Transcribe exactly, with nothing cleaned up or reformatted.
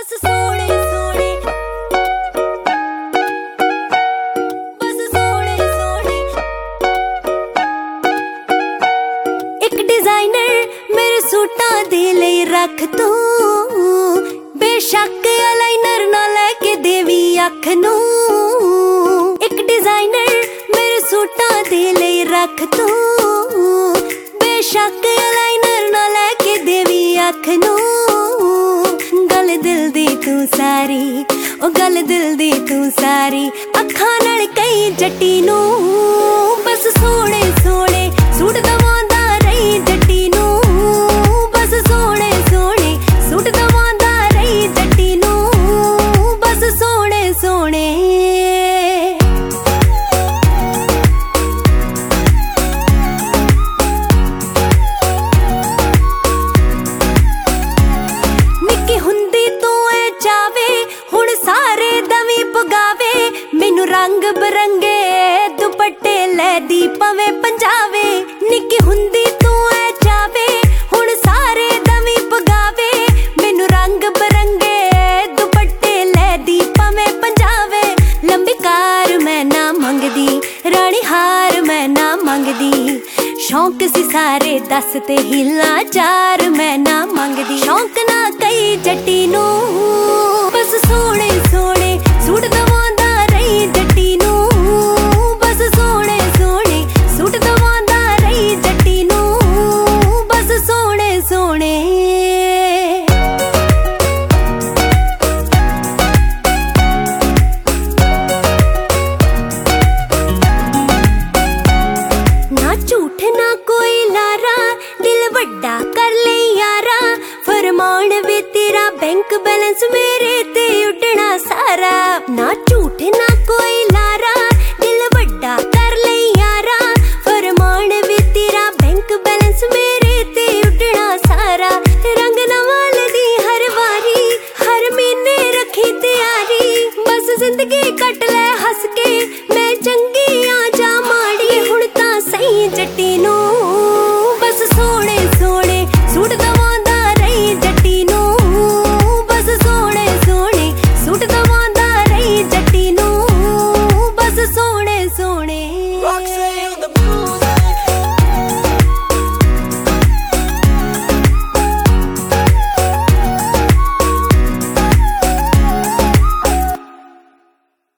बस सोने सोने बस सोने सोने एक डिजाइनर मेरे सूटां दे लई रख तू बेशक अलाइनर ना लेके देवी अख नू एक डिजाइनर मेरे सूटां दे लई रख तू बेशक अलाइनर ना लेके देवी अख नू गल दिल दी तू सारी ओ गल दिल दी तू सारी अखां नाल कई जट्टी नू बस सोने सोने सूट दवांदा रही जट्टी नू बस सोने सोने सूट दवांदा रही जट्टी नू बस सोने सोने निक्की हुंदी तू ऐ चावे हुण सारे दवी पगावे मैनू रंग बरंगे दुपट्टे लै दी पवे पंजावे निक्की हुंदी तू ऐ चावे हुण सारे दवी पगावे मैनू रंग बरंगे दुपट्टे लै दी पवे पंजावे लंबी कार मैं ना मंगदी रानी हार मैं ना मंगदी शौक सी सारे दस ते हिला चार मैं ना मंगदी शौक ना कई जट्टी नू बस सोने सोने सूट दवांदा रही जट्टी नू बस सोने सोने सूट दवांदा रही जट्टी नू बस सोने सोने ना झूठ ना कोई लारा दिल वड्डा कर ले यारा फरमान वे तेरा बैंक बैलेंस मेरे ते उड्डना सारा ना झूठ ना